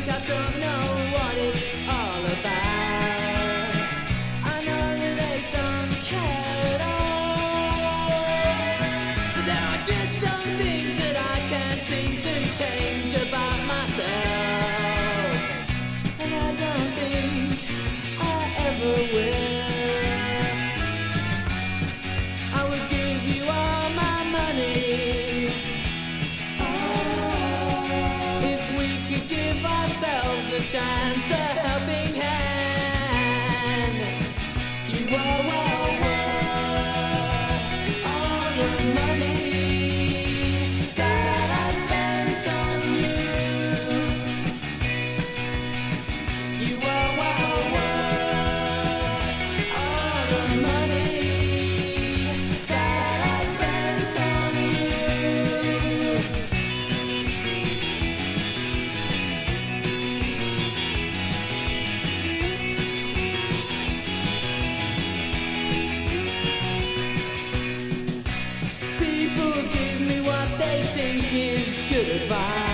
think I don't know what it's all about. I know that they don't care at all, but there are just some things that I can't seem to change about myself, and I don't think I ever will. I would give you all my money if we could give ourselves a chance, a helping hand. You are well worth all the money that I spent on you. You are well worth all the money that I spent on you. People give me what they think is good advice.